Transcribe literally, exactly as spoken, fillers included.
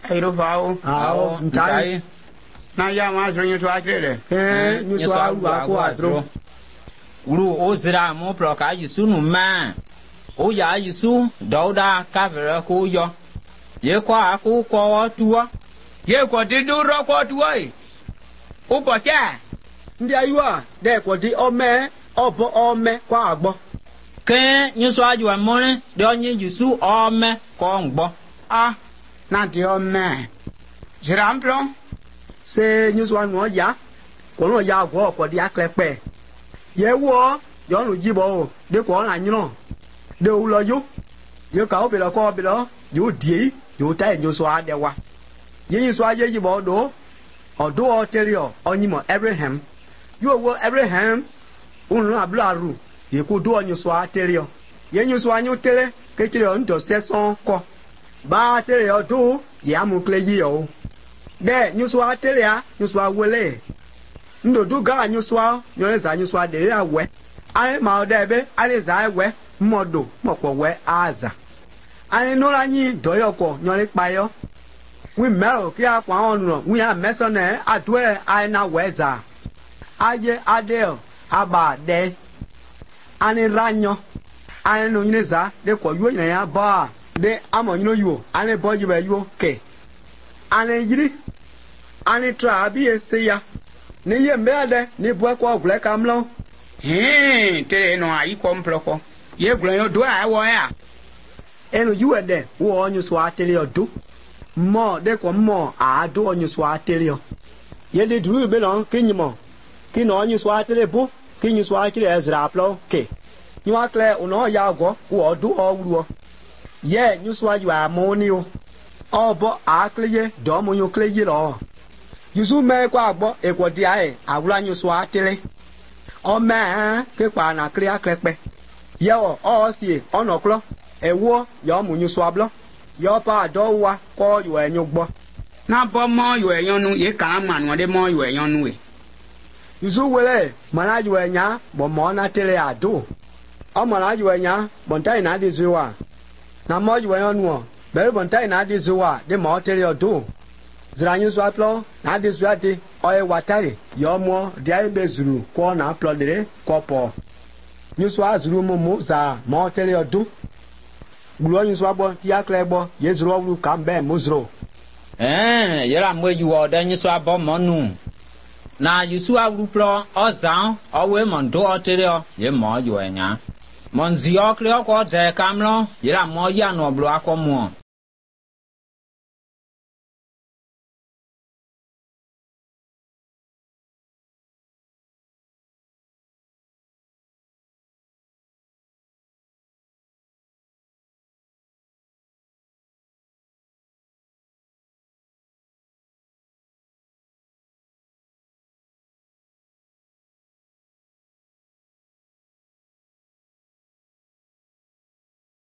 Airo fao. Ao, ntai. Na ya ma so nyu so atrele. Eh, nyu so awa ko atro. Ulu ozira mo proka Yesu nu ma. O ya Yesu dauda kavere ko yo. Ye kwa ko ko tuwa. Ye ko ti du ro ko tuwa e. O po cha. Ndi ayua de ko di ome obo ome kwa agbo. Ke nyu so aju mo ne de onye Yesu ome ko ngbo. Ah, na ti o me. Jiramplo. Se nyu so anu ya. Ko no ya agwo ko di aklepe. Ye wo yo nu jibo o de ko na nyino. De o lo yo. Ye ka o bi lo ko bi lo yo die yo ta nyu so ade wa. Ye nyu so aje jibo do. Odo o terio onyimo Abraham. Yo wo Abraham unu ablaru. Ye ko do nyu so aterio. Ye nyu so anyu tere ke kire on do seson ko. Ba tere o do ye amukle yi o. De nyu so ateria nyu so awele. Ndo du ga nyu so nyo za nyu so adere awe. Ai ma o debe ale za awe modo mopo we aza. Ani no anyi doyoko nyo le payo. We mel ki akwa onu we a mesone adwe ai na weza. Aye adel aba de. Ani ranyo. Ani no nyeza de ko yo yin ya ba de amo nyino yo. Ani boji be yo ke. Ani yiri. Ani tra bi ese ya. Ni ye mbede ni bwa kwa gule kamlo. Eh, tere no ai ko mploko. Ye gule yo do a wo ya. Enu yuede wo onyu so atele odo. Mo de ko mo a do onyu so atele o. Ye de dru be lon kinyimo. Ki no onyu so atele bu, kinyu so akire ezra plo ke. Nyu akle uno ya go wo odo owru. Ye nyu so aju amoni o. Obo akle ye do mo nyu kle ye lo. Yusu me kwa agbo ekwo di ae awura nyu so atele. O me ke pa na kre akrepe. Ye o o si onoklo ewo yo mu nyu so ablo. Yo pa do wa ko yo enyu gbo. Na bo mo yo eyonu ye kan ma no de mo yo eyonu we. Yusu wele mana yo enya bo mo na tele ado. O mana yo enya bo ntai na di zuwa. Na mo yo eyonu o. Be bo ntai na di zuwa de mo tele ado. Zranyu so aplo na di zuwa de oye watari yo mo dia be zuru ko na aplo dere ko po. Nyu so azuru mo mo za mo tele ado. Gbulo nyu so abo ti akle gbo ye zuru owru ka mbe mo zuru. Eh, yera mo ju o de nyu so abo mo nu. Na Yesu agru plo ozan owe mo ndo otere o ye mo ju enya. Mo nzi okle ko de kamlo yera mo ya no blo akomo.